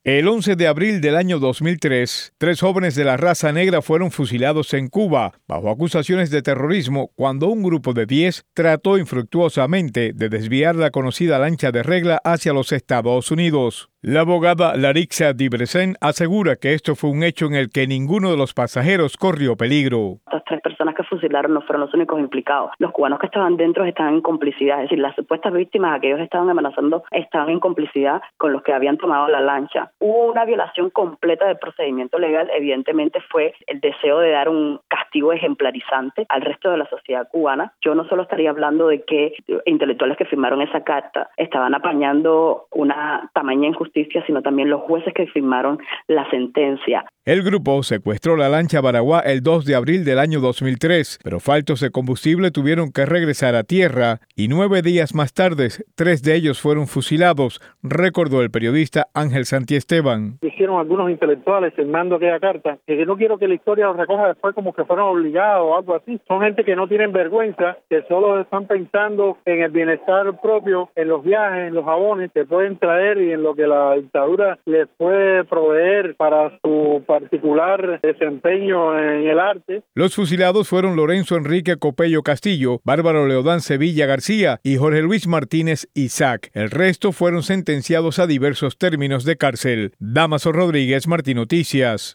El 11 de abril del año 2003, 3 jóvenes de la raza negra fueron fusilados en Cuba bajo acusaciones de terrorismo cuando un grupo de 10 trató infructuosamente de desviar la conocida lancha de regla hacia los Estados Unidos. La abogada Larixa Dibrecen asegura que esto fue un hecho en el que ninguno de los pasajeros corrió peligro. Estas 3 personas que fusilaron no fueron los únicos implicados. Los cubanos que estaban dentro estaban en complicidad, es decir, las supuestas víctimas a que ellos estaban amenazando estaban en complicidad con los que habían tomado la lancha. Hubo una violación completa del procedimiento legal, evidentemente fue el deseo de dar un castigo ejemplarizante al resto de la sociedad cubana. Yo no solo estaría hablando de que intelectuales que firmaron esa carta estaban apañando una tamaña injusticia, sino también los jueces que firmaron la sentencia. El grupo secuestró la lancha Baraguá el 2 de abril del año 2003, pero faltos de combustible tuvieron que regresar a tierra y 9 días más tarde, 3 de ellos fueron fusilados, recordó el periodista Ángel Santiesteban. Hicieron algunos intelectuales firmando aquella carta, que no quiero que la historia lo recoja después como que fueron obligados o algo así. Son gente que no tienen vergüenza, que solo están pensando en el bienestar propio, en los viajes, en los jabones que pueden traer y en lo que la dictadura les puede proveer para su particular desempeño en el arte. Los fusilados fueron Lorenzo Enrique Copello Castillo, Bárbaro Leodán Sevilla García y Jorge Luis Martínez Isaac. El resto fueron sentenciados a diversos términos de cárcel. Damaso Rodríguez, Martín Noticias.